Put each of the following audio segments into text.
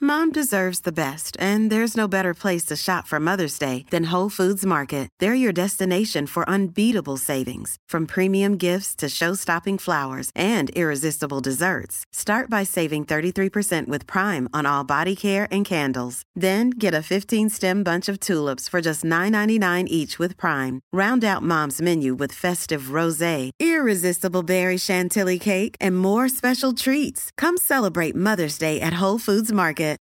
Mom deserves the best, and there's no better place to shop for Mother's Day than Whole Foods Market. They're your destination for unbeatable savings, from premium gifts to show-stopping flowers and irresistible desserts. Start by saving 33% with Prime on all body care and candles. Then get a 15-stem bunch of tulips for just $9.99 each with Prime. Round out Mom's menu with festive rosé, irresistible berry chantilly cake, and more special treats. Come celebrate Mother's Day at Whole Foods Market.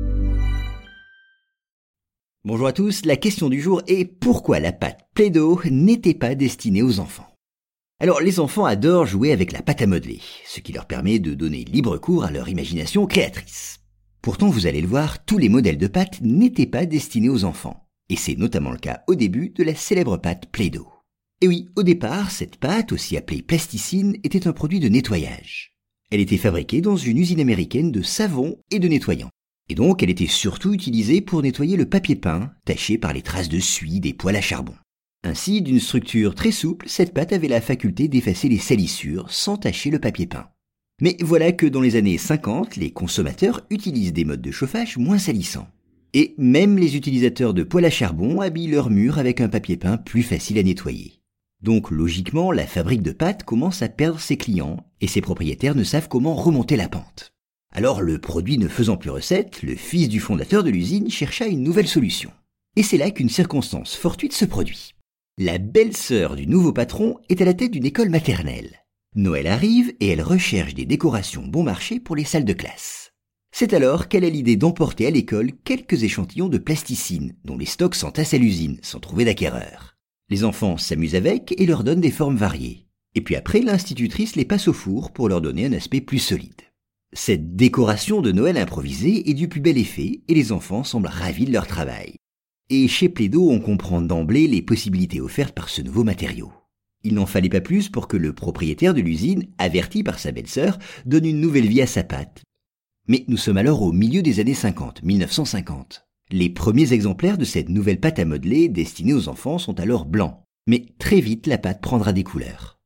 Bonjour à tous, la question du jour est pourquoi la pâte Play-Doh n'était pas destinée aux enfants? Alors les enfants adorent jouer avec la pâte à modeler, ce qui leur permet de donner libre cours à leur imagination créatrice. Pourtant vous allez le voir, tous les modèles de pâte n'étaient pas destinés aux enfants. Et c'est notamment le cas au début de la célèbre pâte Play-Doh. Et oui, au départ, cette pâte, aussi appelée plasticine, était un produit de nettoyage. Elle était fabriquée dans une usine américaine de savon et de nettoyants. Et donc, elle était surtout utilisée pour nettoyer le papier peint, taché par les traces de suie des poêles à charbon. Ainsi, d'une structure très souple, cette pâte avait la faculté d'effacer les salissures sans tacher le papier peint. Mais voilà que dans les années 50, les consommateurs utilisent des modes de chauffage moins salissants. Et même les utilisateurs de poêles à charbon habillent leurs murs avec un papier peint plus facile à nettoyer. Donc logiquement, la fabrique de pâtes commence à perdre ses clients et ses propriétaires ne savent comment remonter la pente. Alors le produit ne faisant plus recette, le fils du fondateur de l'usine chercha une nouvelle solution. Et c'est là qu'une circonstance fortuite se produit. La belle-sœur du nouveau patron est à la tête d'une école maternelle. Noël arrive et elle recherche des décorations bon marché pour les salles de classe. C'est alors qu'elle a l'idée d'emporter à l'école quelques échantillons de plasticine dont les stocks s'entassent à l'usine sans trouver d'acquéreur. Les enfants s'amusent avec et leur donnent des formes variées. Et puis après, l'institutrice les passe au four pour leur donner un aspect plus solide. Cette décoration de Noël improvisée est du plus bel effet et les enfants semblent ravis de leur travail. Et chez Play-Doh, on comprend d'emblée les possibilités offertes par ce nouveau matériau. Il n'en fallait pas plus pour que le propriétaire de l'usine, averti par sa belle-sœur, donne une nouvelle vie à sa pâte. Mais nous sommes alors au milieu des années 50, 1950. Les premiers exemplaires de cette nouvelle pâte à modeler destinée aux enfants sont alors blancs. Mais très vite, la pâte prendra des couleurs.